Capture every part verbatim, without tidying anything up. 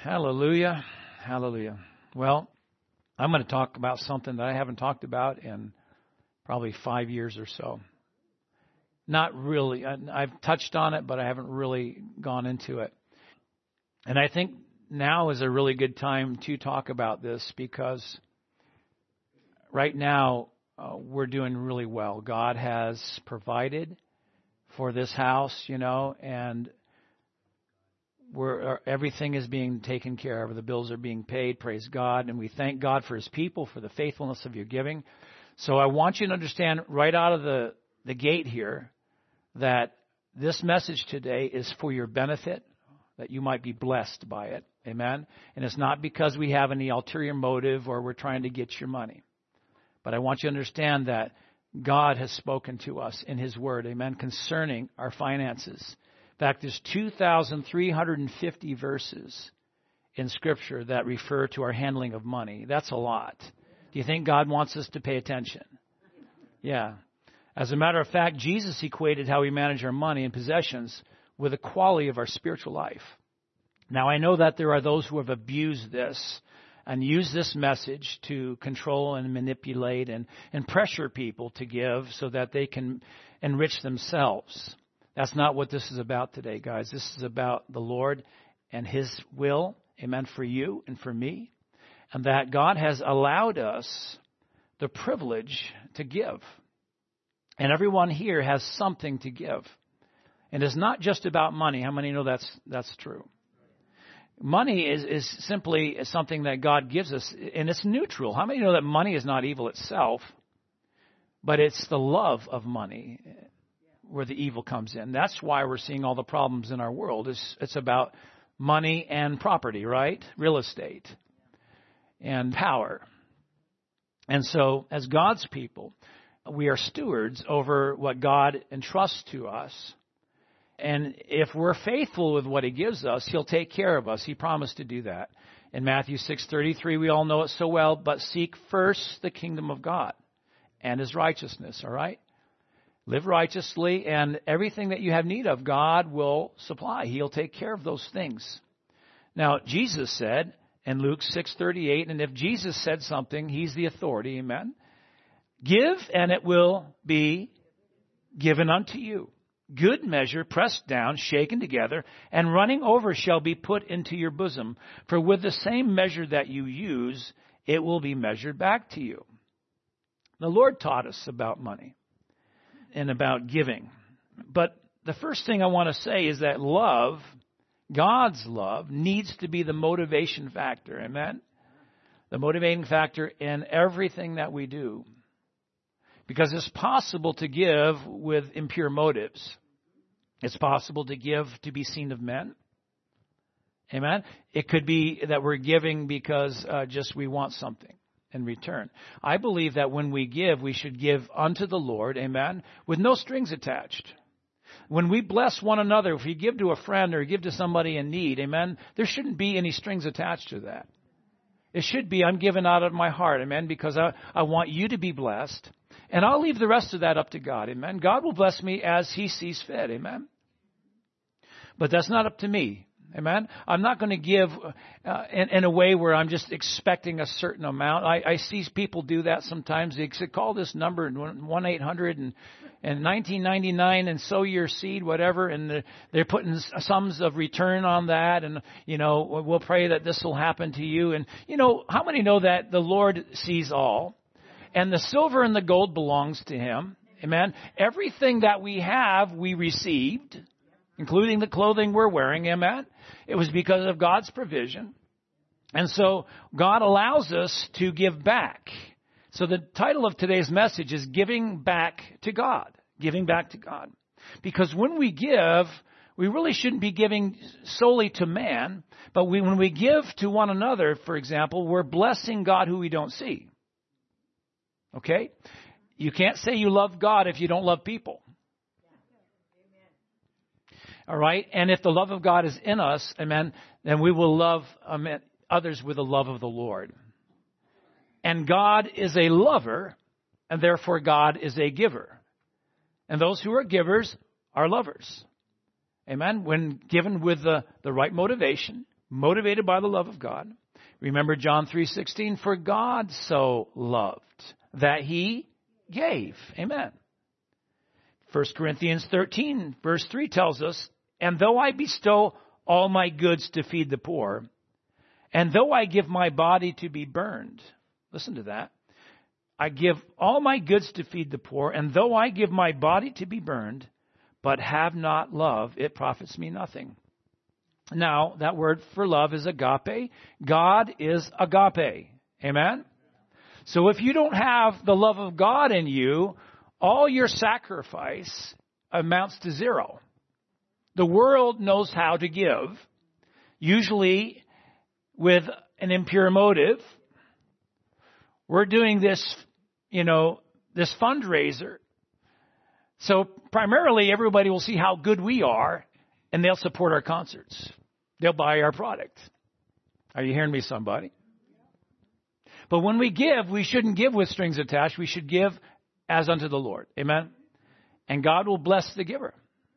Hallelujah. Hallelujah. Well, I'm going to talk about something that I haven't talked about in probably five years or so. Not really. I, I've touched on it, but I haven't really gone into it. And I think now is a really good time to talk about this because right now uh, we're doing really well. God has provided for this house, you know, and We're, everything is being taken care of. The bills are being paid. Praise God. And we thank God for his people, for the faithfulness of your giving. So I want you to understand right out of the, the gate here that this message today is for your benefit, that you might be blessed by it. Amen. And it's not because we have any ulterior motive or we're trying to get your money. But I want you to understand that God has spoken to us in his word, amen, concerning our finances. In fact, there's two thousand three hundred fifty verses in Scripture that refer to our handling of money. That's a lot. Do you think God wants us to pay attention? Yeah. As a matter of fact, Jesus equated how we manage our money and possessions with the quality of our spiritual life. Now, I know that there are those who have abused this and used this message to control and manipulate and, and pressure people to give so that they can enrich themselves. That's not what this is about today, guys. This is about the Lord and his will, amen, for you and for me. And that God has allowed us the privilege to give. And everyone here has something to give. And it's not just about money. How many know that's that's true? Money is, is simply something that God gives us, and it's neutral. How many know that money is not evil itself, but it's the love of money where the evil comes in. That's why we're seeing all the problems in our world. It's, it's about money and property, right? Real estate and power. And so as God's people, we are stewards over what God entrusts to us. And if we're faithful with what he gives us, he'll take care of us. He promised to do that. In Matthew six thirty-three, we all know it so well, but seek first the kingdom of God and his righteousness, all right? Live righteously, and everything that you have need of, God will supply. He'll take care of those things. Now, Jesus said in Luke six thirty-eight, and if Jesus said something, he's the authority, amen? Give, and it will be given unto you. Good measure, pressed down, shaken together, and running over shall be put into your bosom. For with the same measure that you use, it will be measured back to you. The Lord taught us about money and about giving. But the first thing I want to say is that love, God's love, needs to be the motivation factor. Amen? The motivating factor in everything that we do. Because it's possible to give with impure motives. It's possible to give to be seen of men. Amen? It could be that we're giving because uh, just we want something in return. I believe that when we give, we should give unto the Lord, amen, with no strings attached. When we bless one another, if we give to a friend or give to somebody in need, amen, there shouldn't be any strings attached to that. It should be, I'm giving out of my heart, amen, because I, I want you to be blessed. And I'll leave the rest of that up to God, amen. God will bless me as he sees fit, amen. But that's not up to me, amen. I'm not going to give uh, in, in a way where I'm just expecting a certain amount. I, I see people do that sometimes. They say, call this number, one eight hundred and, and nineteen ninety-nine and sow your seed, whatever. And they're, they're putting sums of return on that. And, you know, we'll pray that this will happen to you. And, you know, how many know that the Lord sees all? And the silver and the gold belongs to him. Amen. Everything that we have, we received, including the clothing we're wearing. Amen. It was because of God's provision. And so God allows us to give back. So the title of today's message is Giving Back to God. Giving back to God. Because when we give, we really shouldn't be giving solely to man. But we, when we give to one another, for example, we're blessing God who we don't see. Okay? You can't say you love God if you don't love people. All right? And if the love of God is in us, amen, then we will love amen, others with the love of the Lord. And God is a lover, and therefore God is a giver. And those who are givers are lovers. Amen? When given with the, the right motivation, motivated by the love of God. Remember John three sixteen, for God so loved that he gave. Amen. First Corinthians thirteen, verse three tells us, and though I bestow all my goods to feed the poor, and though I give my body to be burned, listen to that, I give all my goods to feed the poor, and though I give my body to be burned, but have not love, it profits me nothing. Now, that word for love is agape. God is agape. Amen? So if you don't have the love of God in you, all your sacrifice amounts to zero. The world knows how to give, usually with an impure motive. We're doing this, you know, this fundraiser. So primarily everybody will see how good we are and they'll support our concerts. They'll buy our product. Are you hearing me, somebody? But when we give, we shouldn't give with strings attached. We should give as unto the Lord. Amen? And God will bless the giver.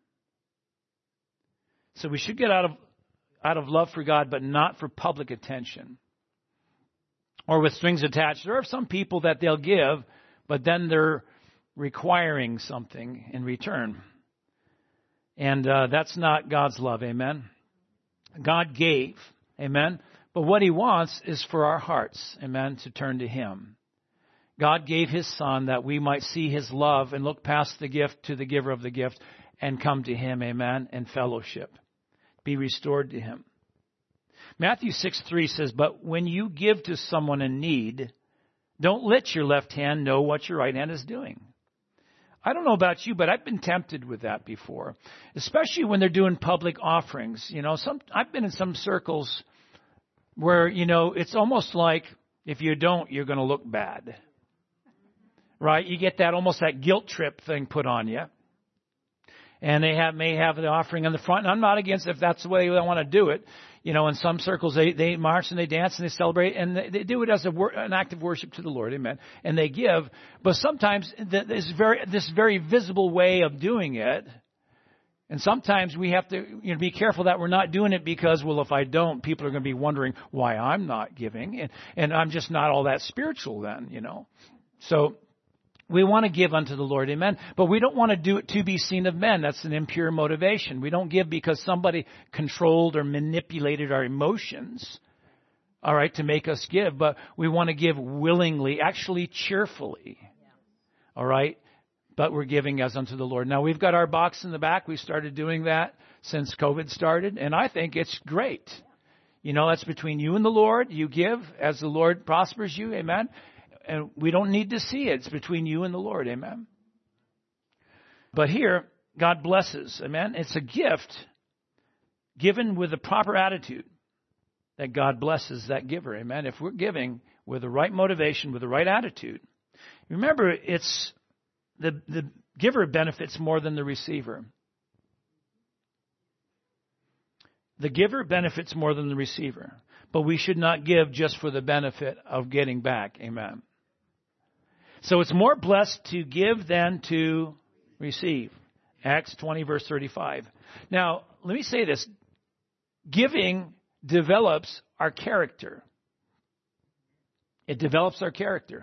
So we should get out of out of love for God, but not for public attention. Or with strings attached. There are some people that they'll give, but then they're requiring something in return. And uh, that's not God's love. Amen? God gave. Amen? But what he wants is for our hearts, amen, to turn to him. God gave his son that we might see his love and look past the gift to the giver of the gift and come to him, amen, and fellowship. Be restored to him. Matthew six three says, but when you give to someone in need, don't let your left hand know what your right hand is doing. I don't know about you, but I've been tempted with that before, especially when they're doing public offerings. You know, some I've been in some circles where, you know, it's almost like if you don't, you're going to look bad. Right? You get that almost that guilt trip thing put on you. And they have may have the offering on the front. And I'm not against if that's the way they want to do it. You know, in some circles, they, they march and they dance and they celebrate. And they, they do it as a, an act of worship to the Lord. Amen. And they give. But sometimes this very, this very visible way of doing it. And sometimes we have to, you know, be careful that we're not doing it because, well, if I don't, people are going to be wondering why I'm not giving. And, and I'm just not all that spiritual then, you know. So we want to give unto the Lord, amen. But we don't want to do it to be seen of men. That's an impure motivation. We don't give because somebody controlled or manipulated our emotions, all right, to make us give. But we want to give willingly, actually cheerfully, all right. But we're giving as unto the Lord. Now, we've got our box in the back. We started doing that since COVID started, and I think it's great. You know, that's between you and the Lord. You give as the Lord prospers you, amen. And we don't need to see it. It's between you and the Lord, amen. But here, God blesses, amen. It's a gift given with the proper attitude that God blesses that giver, amen. If we're giving with the right motivation, with the right attitude, remember, it's the, the giver benefits more than the receiver. The giver benefits more than the receiver. But we should not give just for the benefit of getting back, amen. So it's more blessed to give than to receive. Acts twenty, verse thirty-five. Now, let me say this. Giving develops our character. It develops our character.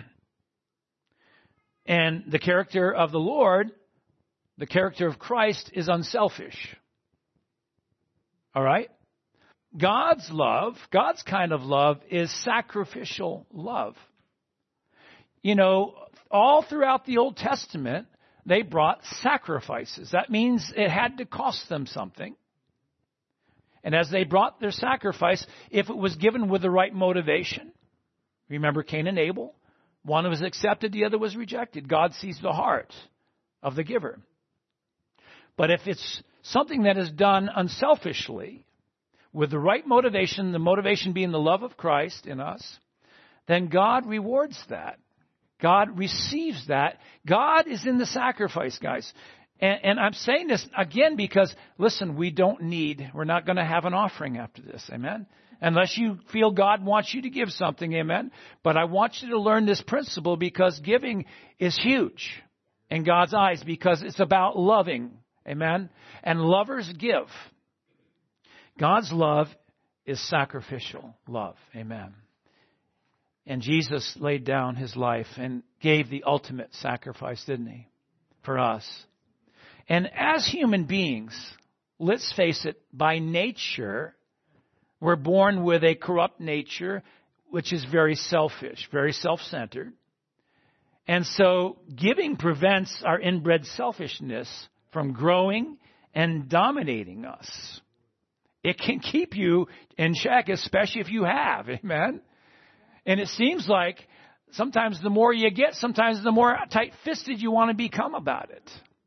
And the character of the Lord, the character of Christ, is unselfish. All right? God's love, God's kind of love, is sacrificial love. You know, all throughout the Old Testament, they brought sacrifices. That means it had to cost them something. And as they brought their sacrifice, if it was given with the right motivation, remember Cain and Abel? One was accepted, the other was rejected. God sees the heart of the giver. But if it's something that is done unselfishly, with the right motivation, the motivation being the love of Christ in us, then God rewards that. God receives that. God is in the sacrifice, guys. And, and I'm saying this again because, listen, we don't need, we're not going to have an offering after this, amen? Unless you feel God wants you to give something, amen? But I want you to learn this principle because giving is huge in God's eyes because it's about loving, amen? And lovers give. God's love is sacrificial love. Amen. And Jesus laid down his life and gave the ultimate sacrifice, didn't he, for us? And as human beings, let's face it, by nature, we're born with a corrupt nature, which is very selfish, very self-centered. And so giving prevents our inbred selfishness from growing and dominating us. It can keep you in check, especially if you have. Amen. And it seems like sometimes the more you get, sometimes the more tight-fisted you want to become about it.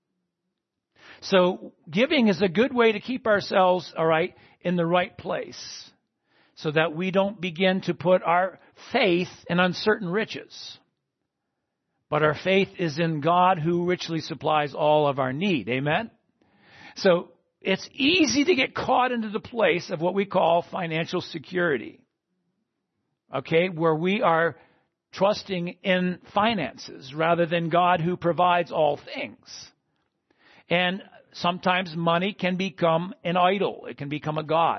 So giving is a good way to keep ourselves, all right, in the right place so that we don't begin to put our faith in uncertain riches. But our faith is in God who richly supplies all of our need. Amen? So it's easy to get caught into the place of what we call financial security. Okay, where we are trusting in finances rather than God who provides all things. And sometimes money can become an idol. It can become a god.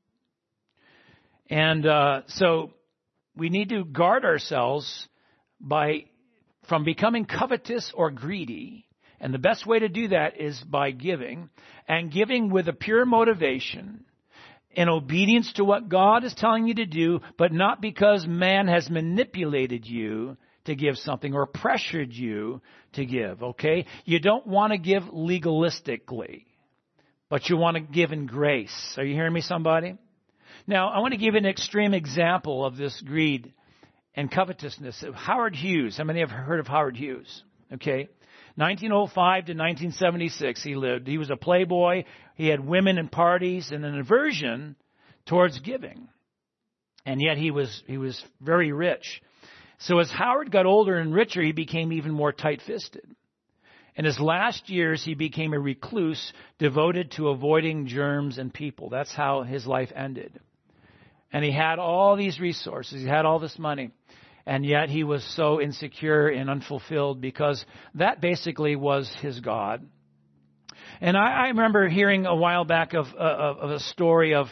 And uh, so we need to guard ourselves by from becoming covetous or greedy. And the best way to do that is by giving, and giving with a pure motivation in obedience to what God is telling you to do, but not because man has manipulated you to give something or pressured you to give, okay? You don't want to give legalistically, but you want to give in grace. Are you hearing me, somebody? Now, I want to give an extreme example of this greed and covetousness. Howard Hughes. How many have heard of Howard Hughes? Okay. nineteen oh five to nineteen seventy-six he lived. He was a playboy. He had women and parties and an aversion towards giving. And yet he was he was very rich. So as Howard got older and richer, he became even more tight-fisted. In his last years, he became a recluse devoted to avoiding germs and people. That's how his life ended. And he had all these resources. He had all this money. And yet he was so insecure and unfulfilled because that basically was his God. And I, I remember hearing a while back of, uh, of a story of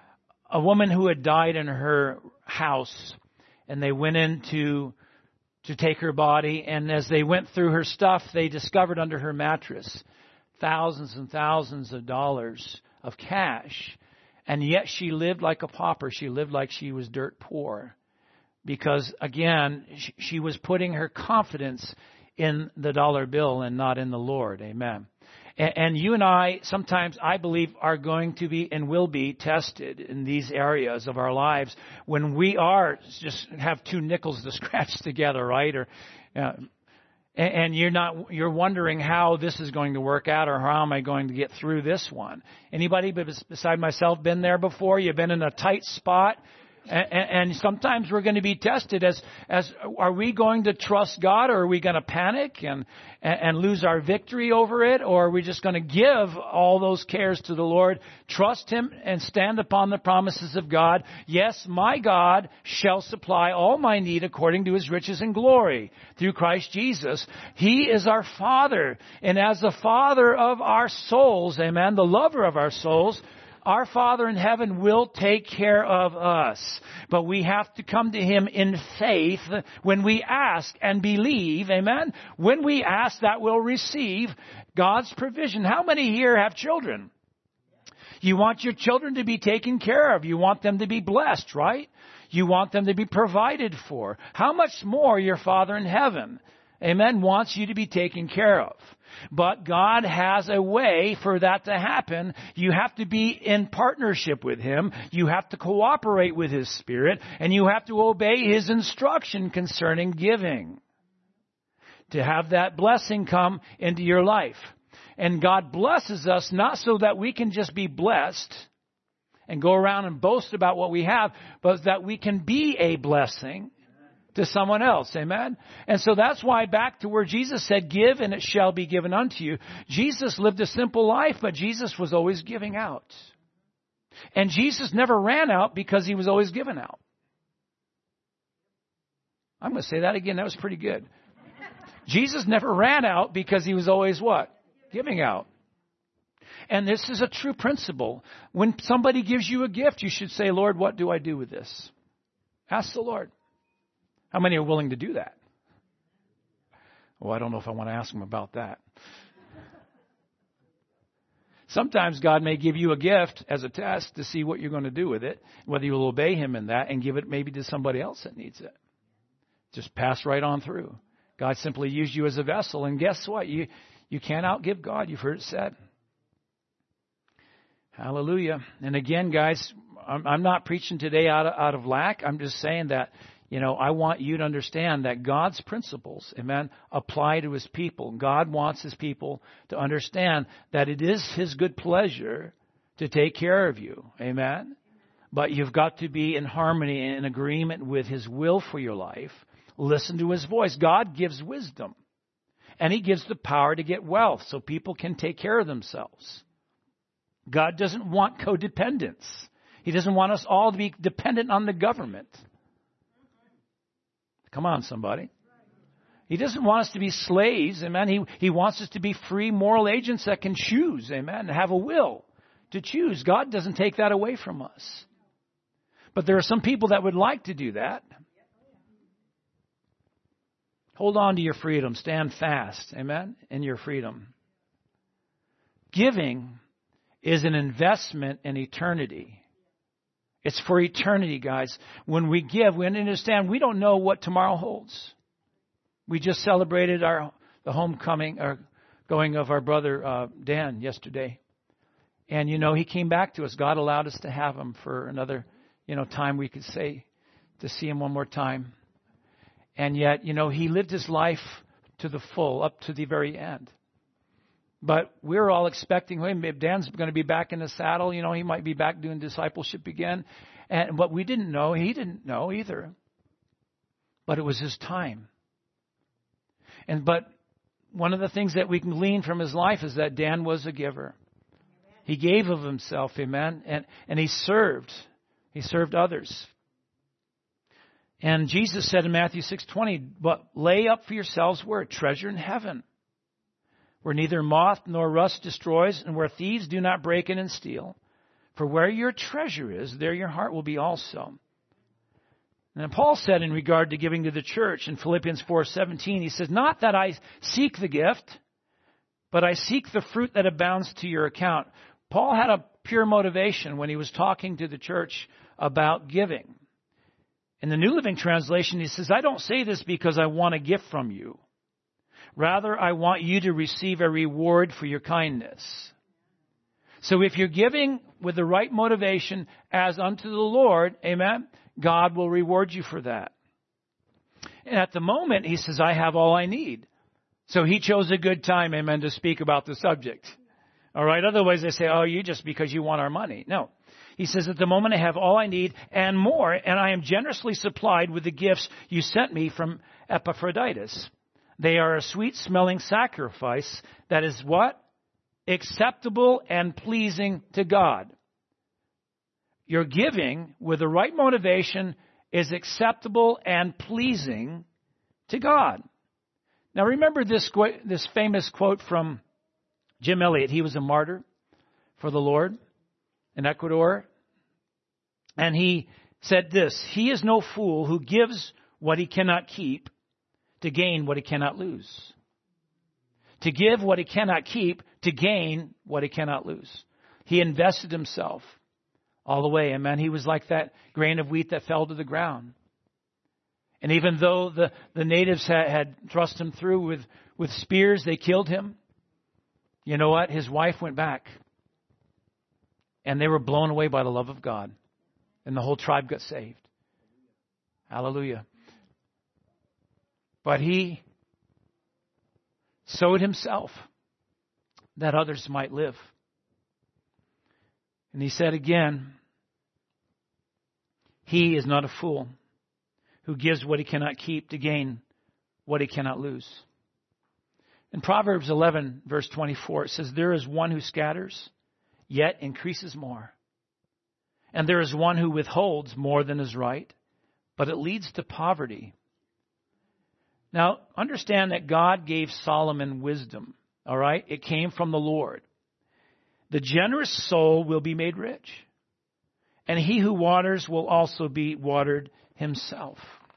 a woman who had died in her house. And they went in to, to take her body. And as they went through her stuff, they discovered under her mattress thousands and thousands of dollars of cash. And yet she lived like a pauper. She lived like she was dirt poor. Because, again, she was putting her confidence in the dollar bill and not in the Lord. Amen. And you and I, sometimes, I believe, are going to be and will be tested in these areas of our lives when we are just have two nickels to scratch together, right? Or, uh, and you're not, you're wondering how this is going to work out or how am I going to get through this one. Anybody beside myself been there before? You've been in a tight spot. And sometimes we're going to be tested as, as are we going to trust God, or are we going to panic and, and lose our victory over it? Or are we just going to give all those cares to the Lord, trust Him, and stand upon the promises of God? Yes, my God shall supply all my need according to His riches and glory through Christ Jesus. He is our Father. And as the Father of our souls, amen, the lover of our souls, our Father in heaven will take care of us. But we have to come to Him in faith when we ask and believe. Amen. When we ask, that we'll receive God's provision. How many here have children? You want your children to be taken care of. You want them to be blessed, right? You want them to be provided for. How much more your Father in heaven, amen, wants you to be taken care of. But God has a way for that to happen. You have to be in partnership with Him. You have to cooperate with His Spirit. And you have to obey His instruction concerning giving to have that blessing come into your life. And God blesses us not so that we can just be blessed and go around and boast about what we have, but that we can be a blessing to someone else. Amen. And so that's why back to where Jesus said, give and it shall be given unto you. Jesus lived a simple life, but Jesus was always giving out. And Jesus never ran out because He was always giving out. I'm going to say that again. That was pretty good. Jesus never ran out because He was always what? Giving out. And this is a true principle. When somebody gives you a gift, you should say, Lord, what do I do with this? Ask the Lord. How many are willing to do that? Well, I don't know if I want to ask them about that. Sometimes God may give you a gift as a test to see what you're going to do with it, whether you'll obey him in that and give it maybe to somebody else that needs it. Just pass right on through. God simply used you as a vessel. And guess what? You, you can't outgive God. You've heard it said. Hallelujah. And again, guys, I'm, I'm not preaching today out of, out of lack. I'm just saying that, you know, I want you to understand that God's principles, amen, apply to his people. God wants his people to understand that it is his good pleasure to take care of you. Amen. But you've got to be in harmony and in agreement with his will for your life. Listen to his voice. God gives wisdom. And he gives the power to get wealth so people can take care of themselves. God doesn't want codependence. He doesn't want us all to be dependent on the government. Come on, somebody. He doesn't want us to be slaves, amen. He, he wants us to be free moral agents that can choose, amen, and have a will to choose. God doesn't take that away from us. But there are some people that would like to do that. Hold on to your freedom. Stand fast, amen, in your freedom. Giving is an investment in eternity. It's for eternity, guys. When we give, we understand we don't know what tomorrow holds. We just celebrated our the homecoming, or going of our brother uh, Dan yesterday. And, you know, he came back to us. God allowed us to have him for another, you know, time we could say, to see him one more time. And yet, you know, he lived his life to the full, up to the very end. But we're all expecting him. If Dan's going to be back in the saddle, you know, he might be back doing discipleship again. And what we didn't know, he didn't know either. But it was his time. And but one of the things that we can glean from his life is that Dan was a giver. He gave of himself, amen, and and he served. He served others. And Jesus said in Matthew six twenty, "But lay up for yourselves where? Treasure in heaven, where neither moth nor rust destroys, and where thieves do not break in and steal. For where your treasure is, there your heart will be also." And Paul said in regard to giving to the church in Philippians four seventeen, he says, "Not that I seek the gift, but I seek the fruit that abounds to your account." Paul had a pure motivation when he was talking to the church about giving. In the New Living Translation, he says, "I don't say this because I want a gift from you. Rather, I want you to receive a reward for your kindness." So if you're giving with the right motivation as unto the Lord, amen, God will reward you for that. And at the moment, he says, "I have all I need." So he chose a good time, amen, to speak about the subject. All right. Otherwise, they say, "Oh, you just because you want our money." No. He says, "At the moment, I have all I need and more, and I am generously supplied with the gifts you sent me from Epaphroditus. They are a sweet-smelling sacrifice that is" what? "Acceptable and pleasing to God." Your giving with the right motivation is acceptable and pleasing to God. Now remember this this famous quote from Jim Elliot. He was a martyr for the Lord in Ecuador. And he said this: "He is no fool who gives what he cannot keep to gain what he cannot lose." To give what he cannot keep to gain what he cannot lose. He invested himself all the way. Amen. He was like that grain of wheat that fell to the ground. And even though the, the natives had, had thrust him through with, with spears, they killed him. You know what? His wife went back. And they were blown away by the love of God. And the whole tribe got saved. Hallelujah. But he sowed himself that others might live. And he said again, "He is not a fool who gives what he cannot keep to gain what he cannot lose." In Proverbs eleven, verse twenty-four, it says, "There is one who scatters, yet increases more. And there is one who withholds more than is right, but it leads to poverty." Now, understand that God gave Solomon wisdom, all right? It came from the Lord. The generous soul will be made rich, and he who waters will also be watered himself.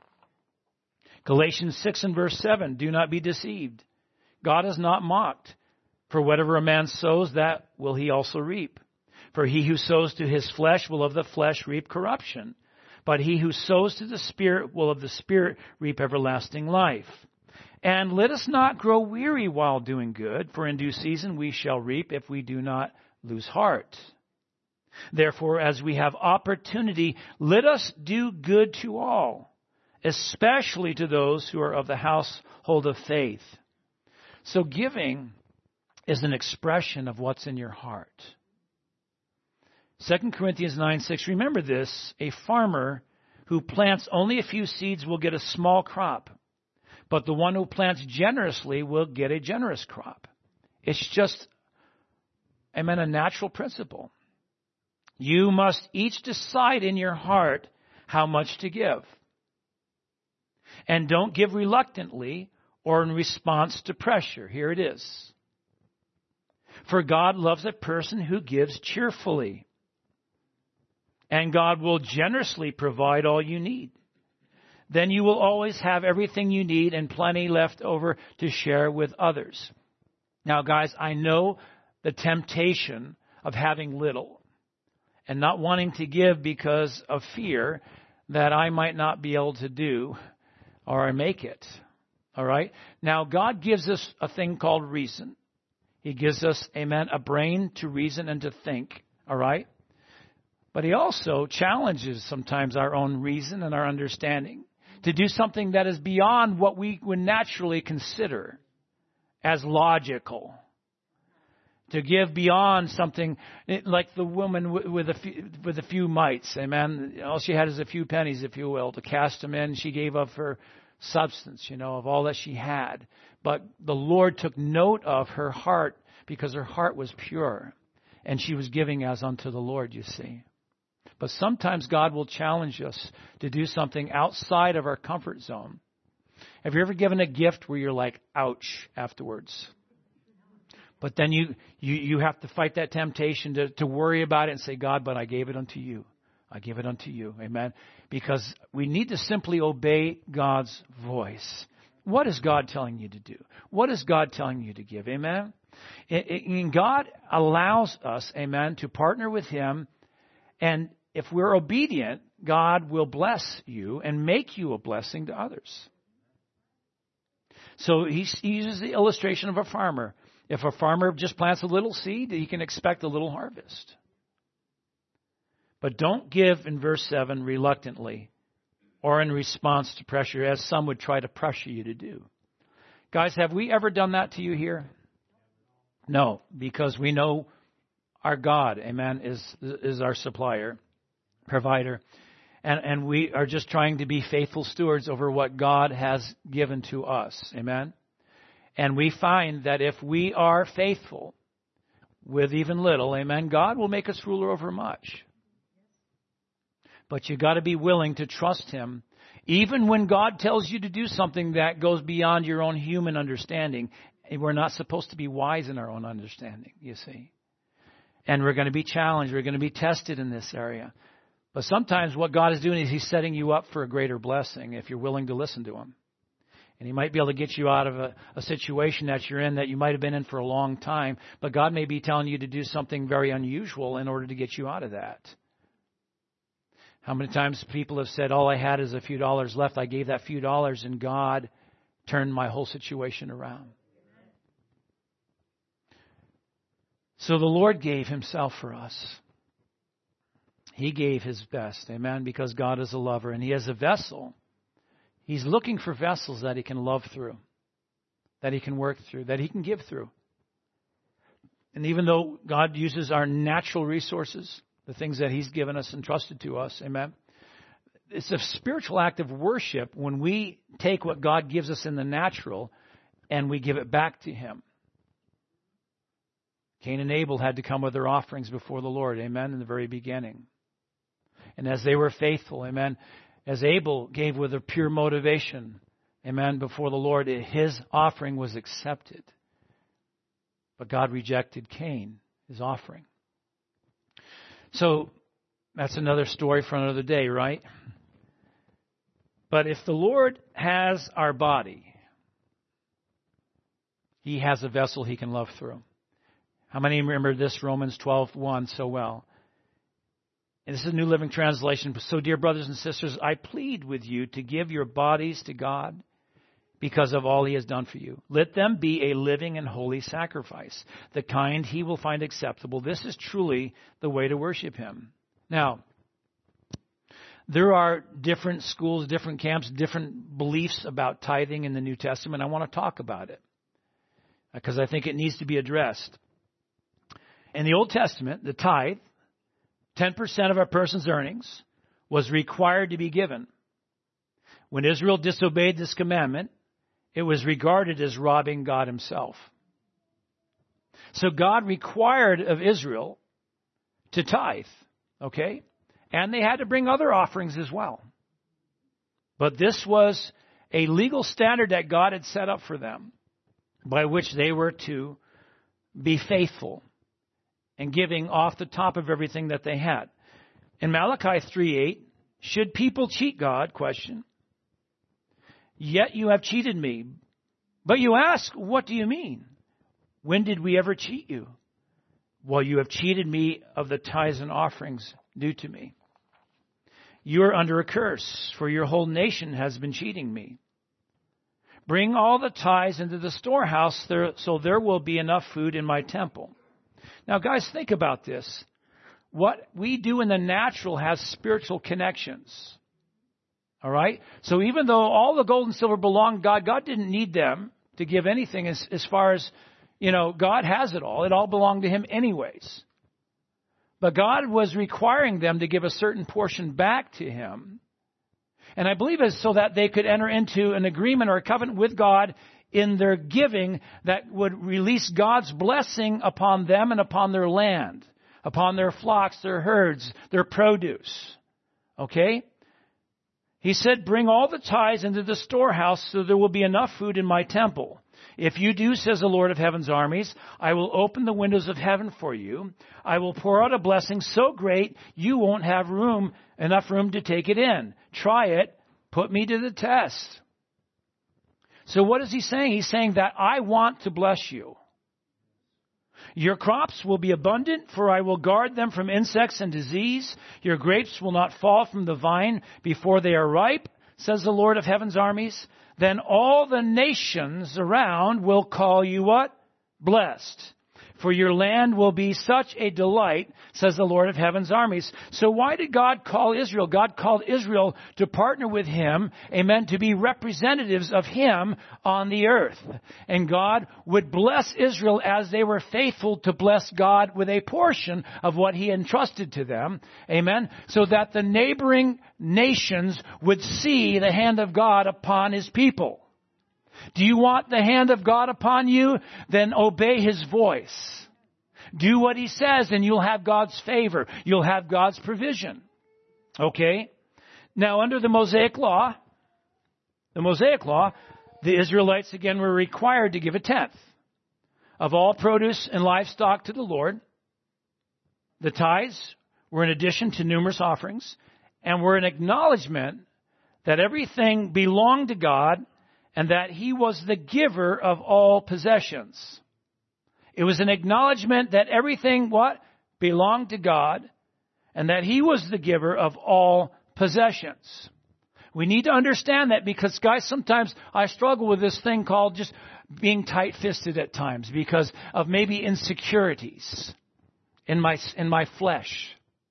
Galatians six and verse seven, do not be deceived. God is not mocked. For whatever a man sows, that will he also reap. For he who sows to his flesh will of the flesh reap corruption. But he who sows to the Spirit will of the Spirit reap everlasting life. And let us not grow weary while doing good, for in due season we shall reap if we do not lose heart. Therefore, as we have opportunity, let us do good to all, especially to those who are of the household of faith. So giving is an expression of what's in your heart. Second Corinthians nine six, remember this, a farmer who plants only a few seeds will get a small crop, but the one who plants generously will get a generous crop. It's just, I mean, a natural principle. You must each decide in your heart how much to give. And don't give reluctantly or in response to pressure. Here it is. For God loves a person who gives cheerfully. And God will generously provide all you need. Then you will always have everything you need and plenty left over to share with others. Now, guys, I know the temptation of having little and not wanting to give because of fear that I might not be able to do or make it. All right? Now, God gives us a thing called reason. He gives us, amen, a brain to reason and to think. All right? But he also challenges sometimes our own reason and our understanding to do something that is beyond what we would naturally consider as logical. To give beyond something like the woman with a few, with a few mites. Amen. All she had is a few pennies, if you will, to cast them in. She gave up her substance, you know, of all that she had. But the Lord took note of her heart because her heart was pure. And she was giving as unto the Lord, you see. But sometimes God will challenge us to do something outside of our comfort zone. Have you ever given a gift where you're like, ouch, afterwards? But then you, you, you have to fight that temptation to, to worry about it and say, God, but I gave it unto you. I give it unto you. Amen. Because we need to simply obey God's voice. What is God telling you to do? What is God telling you to give? Amen. And God allows us, amen, to partner with Him. And if we're obedient, God will bless you and make you a blessing to others. So he uses the illustration of a farmer. If a farmer just plants a little seed, he can expect a little harvest. But don't give, in verse seven, reluctantly or in response to pressure, as some would try to pressure you to do. Guys, have we ever done that to you here? No, because we know our God, amen, is is our supplier, provider. And, and we are just trying to be faithful stewards over what God has given to us. Amen. And we find that if we are faithful with even little, amen, God will make us ruler over much. But you got to be willing to trust Him, even when God tells you to do something that goes beyond your own human understanding. We're not supposed to be wise in our own understanding, you see. And we're going to be challenged. We're going to be tested in this area. But sometimes what God is doing is He's setting you up for a greater blessing if you're willing to listen to Him. And He might be able to get you out of a, a situation that you're in that you might have been in for a long time. But God may be telling you to do something very unusual in order to get you out of that. How many times people have said, all I had is a few dollars left. I gave that few dollars and God turned my whole situation around. So the Lord gave Himself for us. He gave His best, amen, because God is a lover and He has a vessel. He's looking for vessels that He can love through, that He can work through, that He can give through. And even though God uses our natural resources, the things that He's given us and trusted to us, amen, it's a spiritual act of worship when we take what God gives us in the natural and we give it back to Him. Cain and Abel had to come with their offerings before the Lord, amen, in the very beginning. And as they were faithful, amen, as Abel gave with a pure motivation, amen, before the Lord, his offering was accepted. But God rejected Cain, his offering. So that's another story for another day, right? But if the Lord has our body, he has a vessel he can love through. How many remember this Romans twelve one so well? And this is a New Living Translation. So, dear brothers and sisters, I plead with you to give your bodies to God because of all he has done for you. Let them be a living and holy sacrifice, the kind he will find acceptable. This is truly the way to worship him. Now, there are different schools, different camps, different beliefs about tithing in the New Testament. I want to talk about it because I think it needs to be addressed. In the Old Testament, the tithe, ten percent of a person's earnings, was required to be given. When Israel disobeyed this commandment, it was regarded as robbing God himself. So God required of Israel to tithe, okay? And they had to bring other offerings as well. But this was a legal standard that God had set up for them, by which they were to be faithful and giving off the top of everything that they had. In Malachi three eight, should people cheat God? Question. Yet you have cheated me. But you ask, what do you mean? When did we ever cheat you? Well, you have cheated me of the tithes and offerings due to me. You are under a curse, for your whole nation has been cheating me. Bring all the tithes into the storehouse, there, so there will be enough food in my temple. Now, guys, think about this. What we do in the natural has spiritual connections. All right? So even though all the gold and silver belonged to God, God didn't need them to give anything as, as far as, you know, God has it all. It all belonged to him anyways. But God was requiring them to give a certain portion back to him. And I believe it's so that they could enter into an agreement or a covenant with God in their giving that would release God's blessing upon them and upon their land, upon their flocks, their herds, their produce. Okay? He said, bring all the tithes into the storehouse so there will be enough food in my temple. If you do, says the Lord of heaven's armies, I will open the windows of heaven for you. I will pour out a blessing so great you won't have room, enough room to take it in. Try it. Put me to the test. So what is he saying? He's saying that I want to bless you. Your crops will be abundant, for I will guard them from insects and disease. Your grapes will not fall from the vine before they are ripe, says the Lord of heaven's armies. Then all the nations around will call you what? Blessed. For your land will be such a delight, says the Lord of heaven's armies. So why did God call Israel? God called Israel to partner with him, amen, to be representatives of him on the earth. And God would bless Israel as they were faithful to bless God with a portion of what he entrusted to them, amen, so that the neighboring nations would see the hand of God upon his people. Do you want the hand of God upon you? Then obey his voice. Do what he says and you'll have God's favor. You'll have God's provision. Okay? Now, under the Mosaic Law, the Mosaic Law, the Israelites again were required to give a tenth of all produce and livestock to the Lord. The tithes were in addition to numerous offerings and were an acknowledgement that everything belonged to God and that he was the giver of all possessions. It was an acknowledgement that everything, what? Belonged to God, and that he was the giver of all possessions. We need to understand that because, guys, sometimes I struggle with this thing called just being tight-fisted at times because of maybe insecurities in my, in my flesh.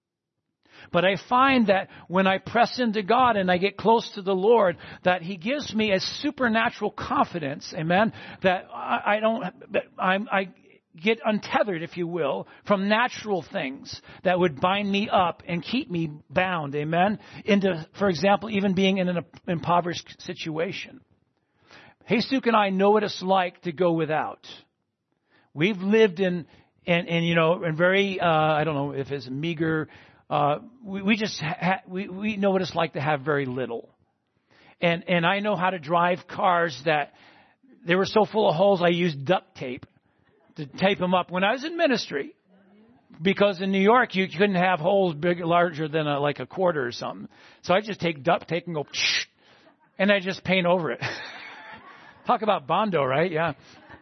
But I find that when I press into God and I get close to the Lord, that he gives me a supernatural confidence, amen, that I, I don't, I'm, I get untethered, if you will, from natural things that would bind me up and keep me bound, amen, into, for example, even being in an impoverished situation. Jesus and I know what it's like to go without. We've lived in, in, in you know, in very, uh, I don't know if it's meager. Uh, we, we just ha- we we know what it's like to have very little, and and I know how to drive cars that they were so full of holes I used duct tape to tape them up when I was in ministry. because in New York you couldn't have holes big, larger than a, like a quarter or something. So I just take duct tape and go, and I just paint over it. Talk about Bondo, right? Yeah.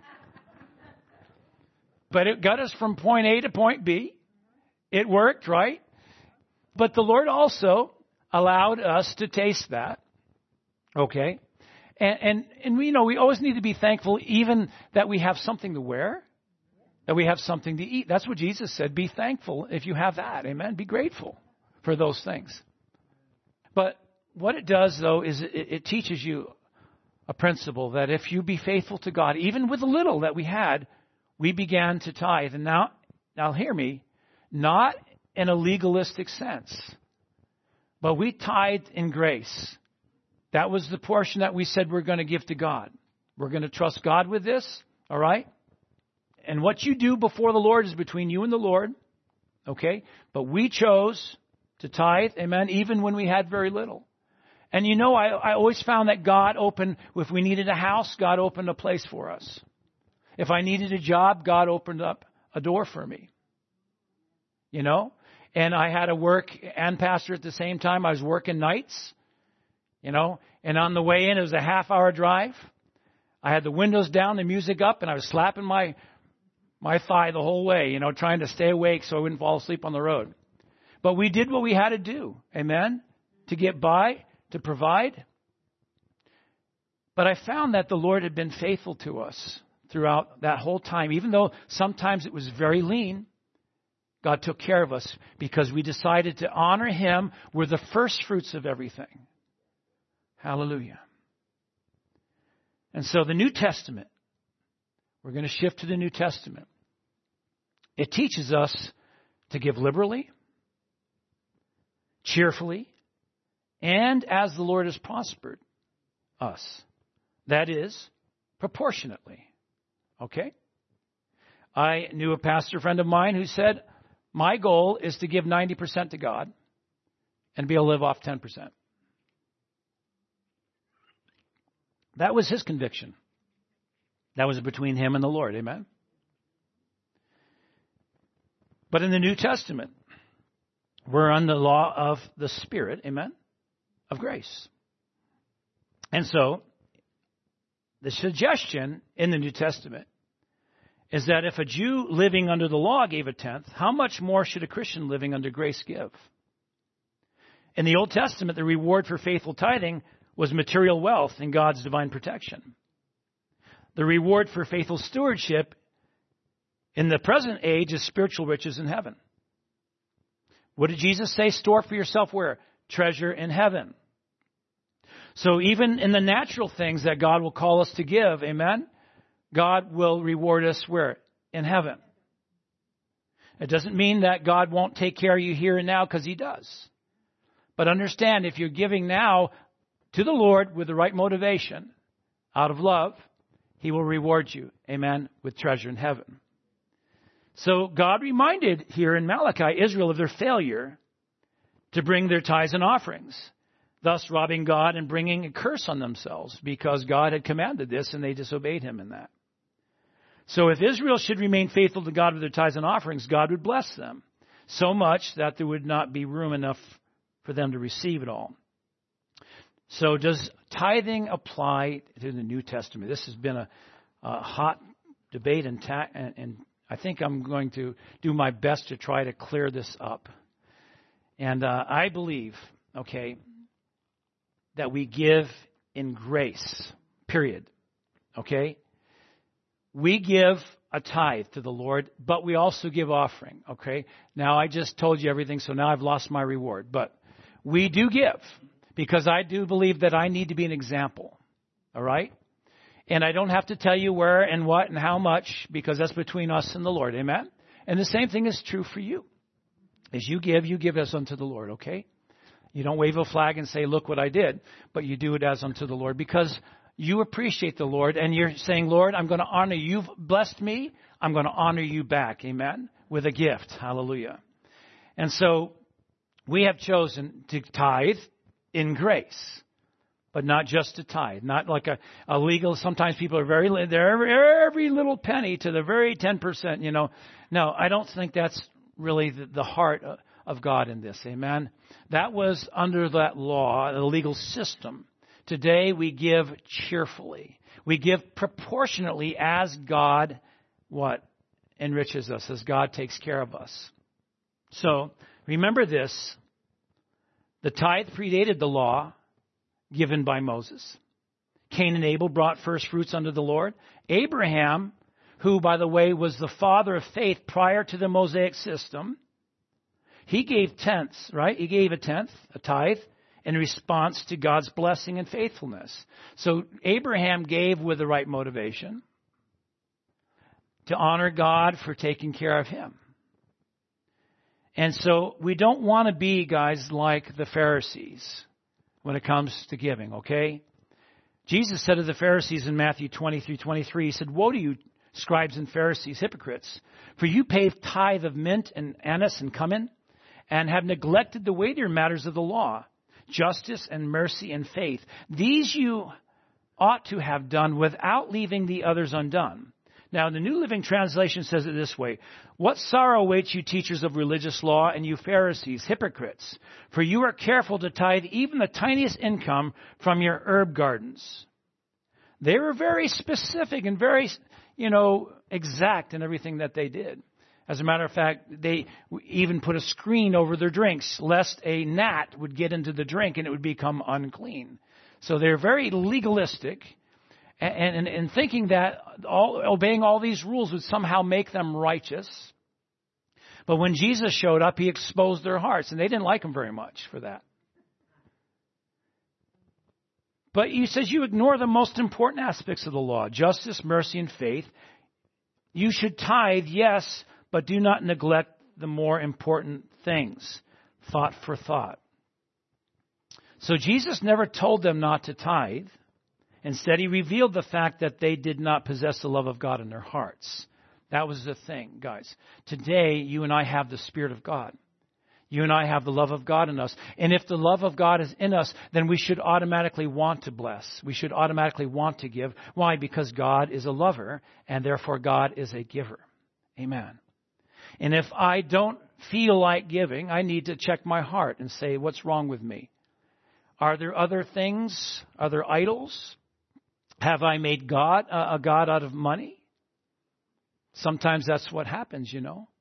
But it got us from point A to point B. It worked, right? But the Lord also allowed us to taste that. Okay? And, and, and we you know we always need to be thankful even that we have something to wear, that we have something to eat. That's what Jesus said. Be thankful if you have that. Amen? Be grateful for those things. But what it does, though, is it, it teaches you a principle that if you be faithful to God, even with the little that we had, we began to tithe. And now, now hear me, not in a legalistic sense, but we tithed in grace. That was the portion that we said we're going to give to God. We're going to trust God with this, all right? And what you do before the Lord is between you and the Lord, okay? But we chose to tithe, amen, even when we had very little. And you know, I, I always found that God opened, if we needed a house, God opened a place for us. If I needed a job, God opened up a door for me. You know? And I had to work and pastor at the same time. I was working nights, you know, and on the way in, it was a half hour drive. I had the windows down, the music up, and I was slapping my, my thigh the whole way, you know, trying to stay awake so I wouldn't fall asleep on the road. But we did what we had to do. Amen. To get by, to provide. But I found that the Lord had been faithful to us throughout that whole time. Even though sometimes it was very lean, God took care of us because we decided to honor Him. We're the first fruits of everything. Hallelujah. And so the New Testament, we're going to shift to the New Testament. It teaches us to give liberally, cheerfully, and as the Lord has prospered us. That is, proportionately. Okay? I knew a pastor friend of mine who said, my goal is to give ninety percent to God and be able to live off ten percent. That was his conviction. That was between him and the Lord. Amen? But in the New Testament, we're on the law of the Spirit. Amen? Of grace. And so, the suggestion in the New Testament is that if a Jew living under the law gave a tenth, how much more should a Christian living under grace give? In the Old Testament, the reward for faithful tithing was material wealth and God's divine protection. The reward for faithful stewardship in the present age is spiritual riches in heaven. What did Jesus say? Store for yourself where? Treasure in heaven. So even in the natural things that God will call us to give, amen, God will reward us where? In heaven. It doesn't mean that God won't take care of you here and now, because He does. But understand, if you're giving now to the Lord with the right motivation, out of love, He will reward you, amen, with treasure in heaven. So God reminded here in Malachi Israel of their failure to bring their tithes and offerings, thus robbing God and bringing a curse on themselves, because God had commanded this and they disobeyed Him in that. So if Israel should remain faithful to God with their tithes and offerings, God would bless them so much that there would not be room enough for them to receive it all. So does tithing apply to the New Testament? This has been a, a hot debate, and, ta- and, and I think I'm going to do my best to try to clear this up. And uh, I believe, okay, that we give in grace, period. Okay? We give a tithe to the Lord, but we also give offering. Okay? Now, I just told you everything, so now I've lost my reward. But we do give, because I do believe that I need to be an example. All right? And I don't have to tell you where and what and how much, because that's between us and the Lord. Amen? And the same thing is true for you. As you give, you give as unto the Lord, okay? You don't wave a flag and say, look what I did, but you do it as unto the Lord, because you appreciate the Lord, and you're saying, Lord, I'm going to honor you. You've blessed me. I'm going to honor you back, amen, with a gift. Hallelujah. And so we have chosen to tithe in grace, but not just to tithe, not like a, a legal. Sometimes people are very, they're every, every little penny to the very ten percent, you know. No, I don't think that's really the, the heart of God in this. Amen. That was under that law, the legal system. Today we give cheerfully. We give proportionately as God, what? Enriches us, as God takes care of us. So, remember this. The tithe predated the law given by Moses. Cain and Abel brought first fruits unto the Lord. Abraham, who, by the way, was the father of faith prior to the Mosaic system, he gave tenths, right? He gave a tenth, a tithe, in response to God's blessing and faithfulness. So Abraham gave with the right motivation to honor God for taking care of him. And so we don't want to be, guys, like the Pharisees when it comes to giving, okay? Jesus said to the Pharisees in Matthew twenty through twenty-three, he said, "Woe to you, scribes and Pharisees, hypocrites, for you pay tithe of mint and anise and cumin, and have neglected the weightier matters of the law, justice and mercy and faith. These you ought to have done without leaving the others undone." Now, the New Living Translation says it this way: "What sorrow awaits you, teachers of religious law, and you Pharisees, hypocrites! For you are careful to tithe even the tiniest income from your herb gardens." They were very specific and very, you know, exact in everything that they did. As a matter of fact, they even put a screen over their drinks, lest a gnat would get into the drink and it would become unclean. So they're very legalistic. And, and, and thinking that all, obeying all these rules would somehow make them righteous. But when Jesus showed up, he exposed their hearts, and they didn't like him very much for that. But he says you ignore the most important aspects of the law: justice, mercy, and faith. You should tithe, yes, but do not neglect the more important things. Thought for thought. So Jesus never told them not to tithe. Instead, he revealed the fact that they did not possess the love of God in their hearts. That was the thing, guys. Today, you and I have the Spirit of God. You and I have the love of God in us. And if the love of God is in us, then we should automatically want to bless. We should automatically want to give. Why? Because God is a lover, and therefore God is a giver. Amen. And if I don't feel like giving, I need to check my heart and say, what's wrong with me? Are there other things, other idols? Have I made God uh, a God out of money? Sometimes that's what happens, you know.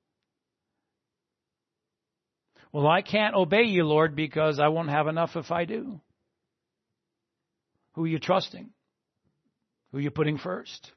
Well, I can't obey you, Lord, because I won't have enough if I do. Who are you trusting? Who are you putting first?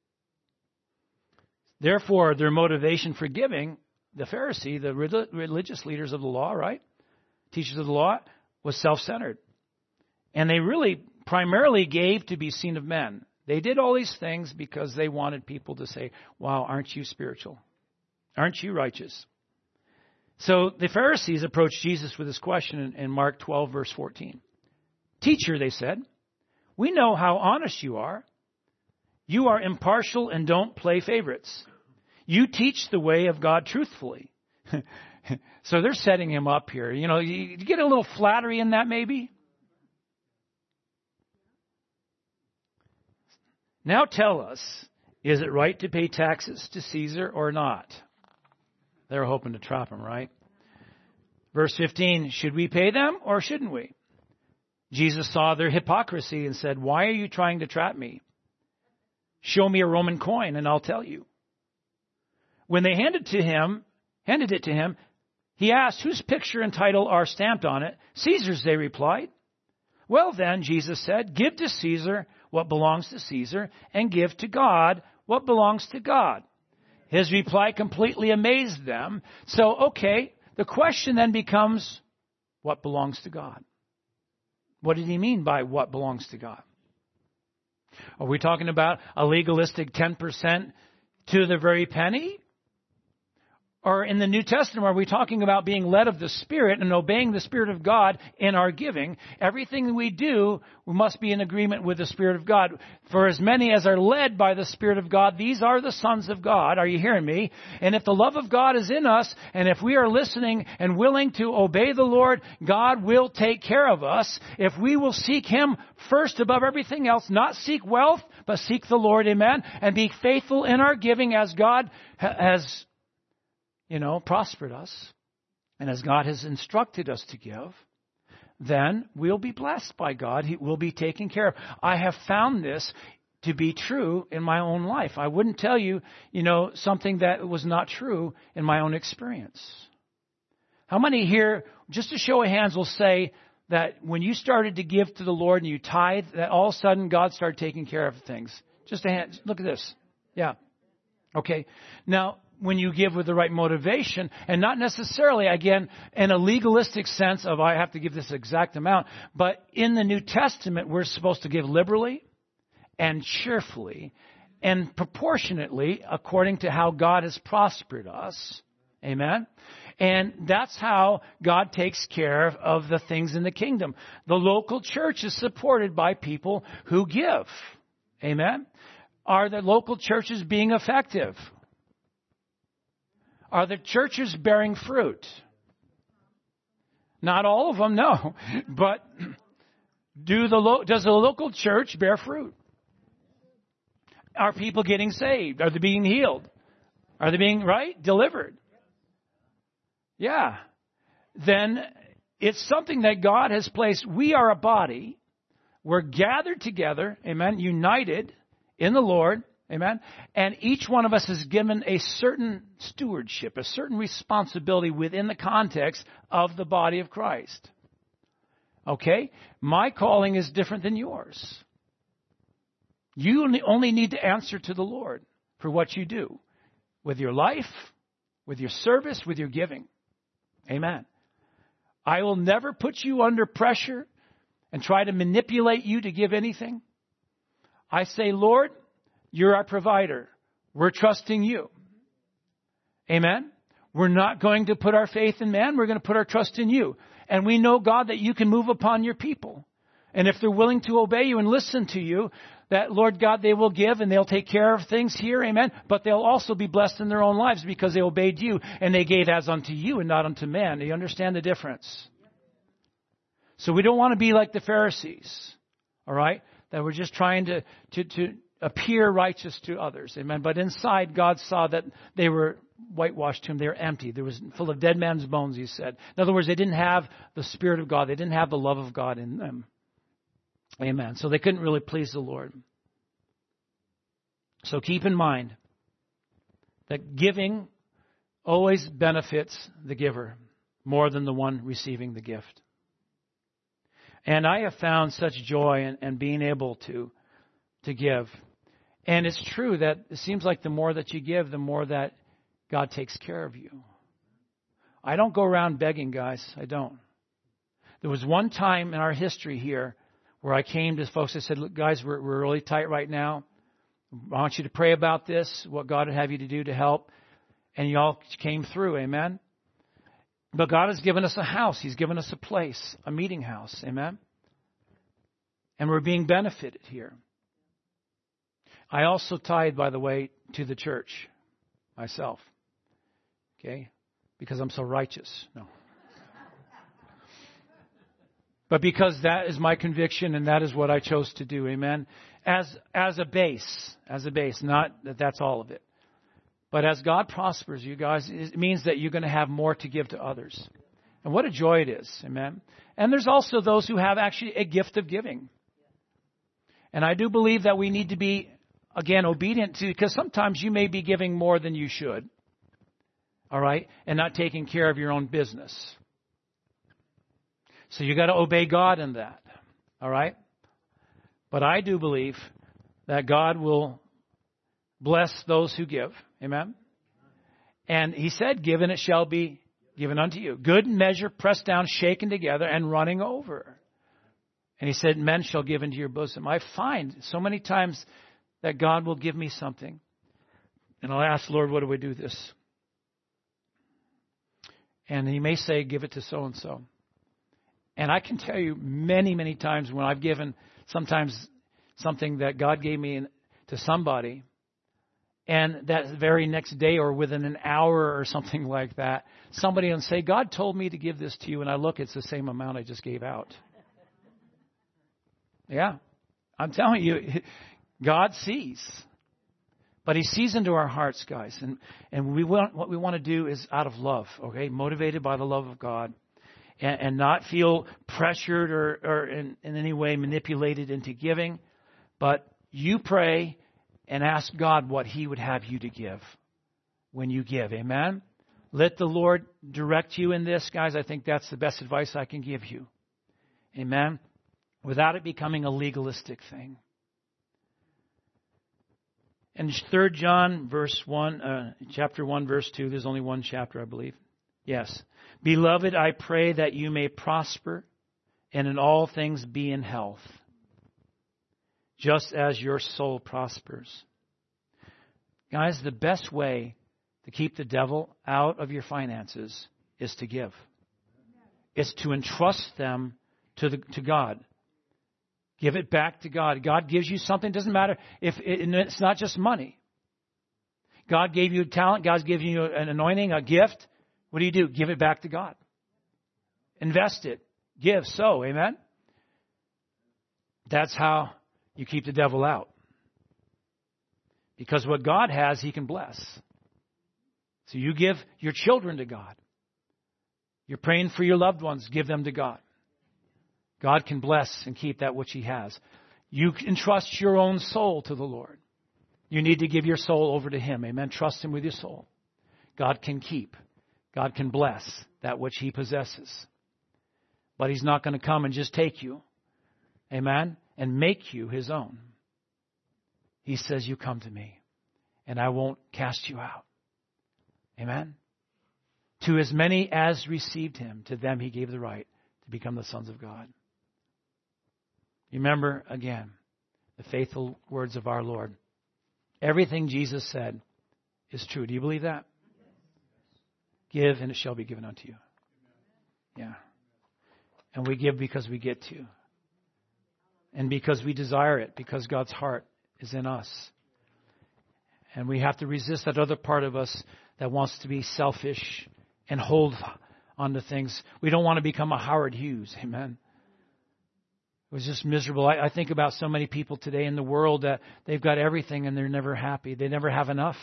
Therefore, their motivation for giving, the Pharisee, the religious leaders of the law, right? Teachers of the law, was self-centered. And they really primarily gave to be seen of men. They did all these things because they wanted people to say, wow, aren't you spiritual? Aren't you righteous? So the Pharisees approached Jesus with this question in Mark twelve, verse fourteen. "Teacher," they said, "we know how honest you are. You are impartial and don't play favorites. You teach the way of God truthfully." So they're setting him up here. You know, you get a little flattery in that maybe. "Now tell us, is it right to pay taxes to Caesar or not?" They're hoping to trap him, right? Verse fifteen, "Should we pay them or shouldn't we?" Jesus saw their hypocrisy and said, "Why are you trying to trap me? Show me a Roman coin and I'll tell you." When they handed to him, handed it to him, he asked, "Whose picture and title are stamped on it?" "Caesar's," they replied. "Well then," Jesus said, "give to Caesar what belongs to Caesar, and give to God what belongs to God." His reply completely amazed them. So, okay, the question then becomes, what belongs to God? What did he mean by what belongs to God? Are we talking about a legalistic ten percent to the very penny? Or in the New Testament, are we talking about being led of the Spirit and obeying the Spirit of God in our giving? Everything that we do, we must be in agreement with the Spirit of God. For as many as are led by the Spirit of God, these are the sons of God. Are you hearing me? And if the love of God is in us, and if we are listening and willing to obey the Lord, God will take care of us. If we will seek Him first above everything else, not seek wealth, but seek the Lord, amen, and be faithful in our giving as God has you know, prospered us, and as God has instructed us to give, then we'll be blessed by God. He will be taken care of. I have found this to be true in my own life. I wouldn't tell you, you know, something that was not true in my own experience. How many here, just a show of hands, will say that when you started to give to the Lord and you tithe, that all of a sudden God started taking care of things? Just a hand. Look at this. Yeah. Okay. Now, when you give with the right motivation, and not necessarily, again, in a legalistic sense of I have to give this exact amount, but in the New Testament, we're supposed to give liberally and cheerfully and proportionately according to how God has prospered us. Amen? And that's how God takes care of the things in the kingdom. The local church is supported by people who give. Amen? Are the local churches being effective? Are the churches bearing fruit? Not all of them, no. But do the lo- does the local church bear fruit? Are people getting saved? Are they being healed? Are they being, right, delivered? Yeah. Then it's something that God has placed. We are a body. We're gathered together, amen, united in the Lord, amen. And each one of us is given a certain stewardship, a certain responsibility within the context of the body of Christ. Okay? My calling is different than yours. You only need to answer to the Lord for what you do with your life, with your service, with your giving. Amen. I will never put you under pressure and try to manipulate you to give anything. I say, Lord, you're our provider. We're trusting you. Amen. We're not going to put our faith in man. We're going to put our trust in you. And we know, God, that you can move upon your people. And if they're willing to obey you and listen to you, that, Lord God, they will give and they'll take care of things here, amen. But they'll also be blessed in their own lives because they obeyed you and they gave as unto you and not unto man. Do you understand the difference? So we don't want to be like the Pharisees, all right, that we're just trying to, to, to appear righteous to others, amen. But inside, God saw that they were whitewashed to him. They were empty. They was full of dead man's bones, he said. In other words, they didn't have the Spirit of God. They didn't have the love of God in them. Amen. So they couldn't really please the Lord. So keep in mind that giving always benefits the giver more than the one receiving the gift. And I have found such joy in, in being able to, to give. And it's true that it seems like the more that you give, the more that God takes care of you. I don't go around begging, guys. I don't. There was one time in our history here where I came to folks and said, look, guys, we're, we're really tight right now. I want you to pray about this, what God would have you to do to help. And you all came through, amen? But God has given us a house. He's given us a place, a meeting house, amen? And we're being benefited here. I also tithe, by the way, to the church myself, okay? Because I'm so righteous. No. But because that is my conviction and that is what I chose to do, amen? As as a base, as a base, not that that's all of it. But as God prospers you guys, it means that you're going to have more to give to others. And what a joy it is, amen? And there's also those who have actually a gift of giving. And I do believe that we need to be, again, obedient to, because sometimes you may be giving more than you should, all right, and not taking care of your own business. So you got to obey God in that, all right? But I do believe that God will bless those who give, amen? And he said, give and it shall be given unto you. Good measure, pressed down, shaken together, and running over. And he said, men shall give into your bosom. I find so many times that God will give me something. And I'll ask, Lord, what do we do with this? And he may say, give it to so-and-so. And I can tell you many, many times when I've given sometimes something that God gave me to somebody, and that very next day or within an hour or something like that, somebody will say, God told me to give this to you, and I look, it's the same amount I just gave out. Yeah, I'm telling you, God sees. But He sees into our hearts, guys. And, and we want, what we want to do is out of love, okay? Motivated by the love of God. And, and not feel pressured or, or in, in any way manipulated into giving. But you pray and ask God what He would have you to give when you give. Amen? Let the Lord direct you in this, guys. I think that's the best advice I can give you. Amen? Without it becoming a legalistic thing. In Third John, verse one, uh, chapter one, verse two, there's only one chapter, I believe. Yes. Beloved, I pray that you may prosper and in all things be in health, just as your soul prospers. Guys, the best way to keep the devil out of your finances is to give. It's to entrust them to the to God. Give it back to God. God gives you something. It doesn't matter if it, it's not just money. God gave you talent. God's giving you an anointing, a gift. What do you do? Give it back to God. Invest it. Give. Sow. Amen? That's how you keep the devil out. Because what God has, He can bless. So you give your children to God. You're praying for your loved ones. Give them to God. God can bless and keep that which He has. You entrust your own soul to the Lord. You need to give your soul over to Him. Amen. Trust Him with your soul. God can keep. God can bless that which He possesses. But He's not going to come and just take you. Amen. And make you His own. He says, you come to me and I won't cast you out. Amen. To as many as received Him, to them He gave the right to become the sons of God. Remember, again, the faithful words of our Lord. Everything Jesus said is true. Do you believe that? Give and it shall be given unto you. Yeah. And we give because we get to. And because we desire it. Because God's heart is in us. And we have to resist that other part of us that wants to be selfish and hold on to things. We don't want to become a Howard Hughes. Amen. It was just miserable. I, I think about so many people today in the world that they've got everything and they're never happy. They never have enough.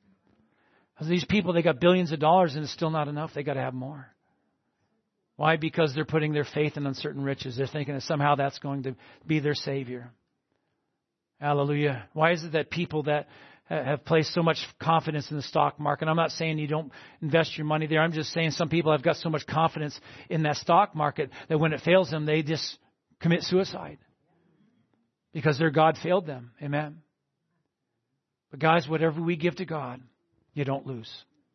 These people, they got billions of dollars and it's still not enough. They got to have more. Why? Because they're putting their faith in uncertain riches. They're thinking that somehow that's going to be their Savior. Hallelujah. Why is it that people that have placed so much confidence in the stock market? I'm not saying you don't invest your money there. I'm just saying some people have got so much confidence in that stock market that when it fails them, they just commit suicide because their God failed them. Amen. But guys, whatever we give to God, you don't lose.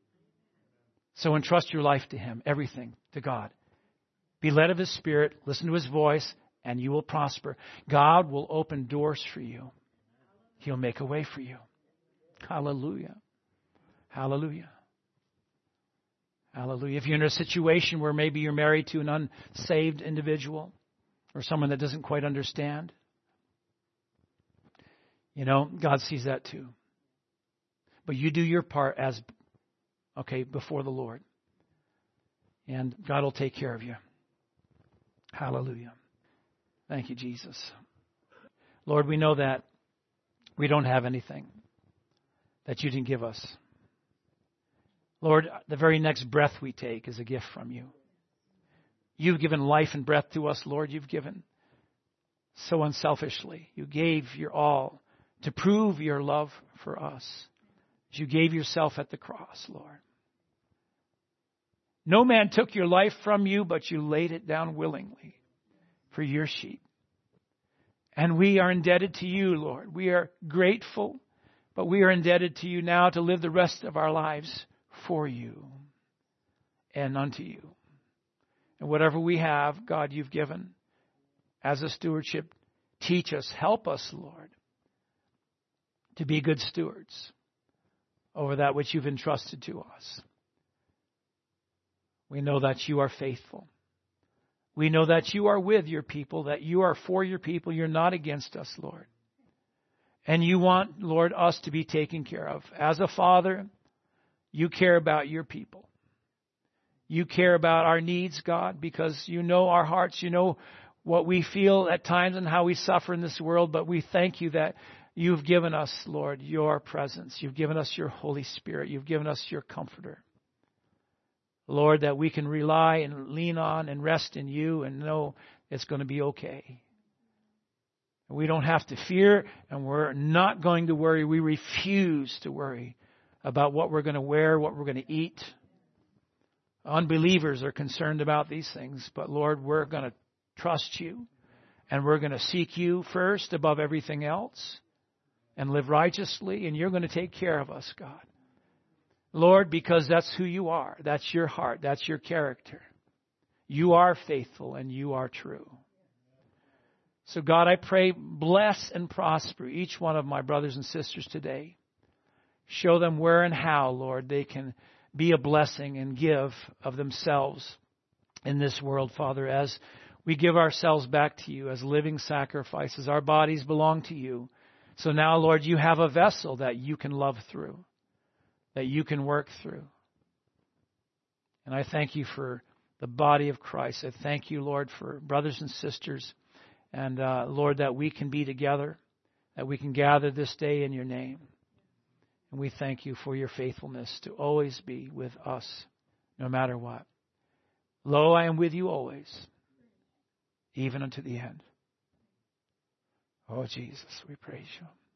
So entrust your life to Him, everything to God. Be led of His Spirit, listen to His voice, and you will prosper. God will open doors for you. He'll make a way for you. Hallelujah. Hallelujah. Hallelujah. If you're in a situation where maybe you're married to an unsaved individual or someone that doesn't quite understand, you know, God sees that too. But you do your part as, okay, before the Lord. And God will take care of you. Hallelujah. Thank you, Jesus. Lord, we know that we don't have anything that you didn't give us. Lord, the very next breath we take is a gift from you. You've given life and breath to us, Lord. You've given so unselfishly. You gave your all to prove your love for us. You gave yourself at the cross, Lord. No man took your life from you, but you laid it down willingly for your sheep. And we are indebted to you, Lord. We are grateful, but we are indebted to you now to live the rest of our lives for you and unto you. And whatever we have, God, you've given as a stewardship, teach us, help us, Lord, to be good stewards over that which you've entrusted to us. We know that you are faithful. We know that you are with your people, that you are for your people. You're not against us, Lord. And you want, Lord, us to be taken care of. As a father, you care about your people. You care about our needs, God, because you know our hearts. You know what we feel at times and how we suffer in this world. But we thank you that You've given us, Lord, your presence. You've given us your Holy Spirit. You've given us your Comforter. Lord, that we can rely and lean on and rest in you and know it's going to be okay. We don't have to fear, and we're not going to worry. We refuse to worry about what we're going to wear, what we're going to eat. Unbelievers are concerned about these things, but Lord, we're going to trust you, and we're going to seek you first above everything else and live righteously, and you're going to take care of us, God. Lord, because that's who you are. That's your heart. That's your character. You are faithful and you are true. So God, I pray, bless and prosper each one of my brothers and sisters today. Show them where and how, Lord, they can be a blessing and give of themselves in this world, Father, as we give ourselves back to you as living sacrifices. Our bodies belong to you. So now, Lord, you have a vessel that you can love through, that you can work through. And I thank you for the body of Christ. I thank you, Lord, for brothers and sisters. And, uh, Lord, that we can be together, that we can gather this day in your name. And we thank you for your faithfulness to always be with us, no matter what. Lo, I am with you always, even unto the end. Oh, Jesus, we praise you.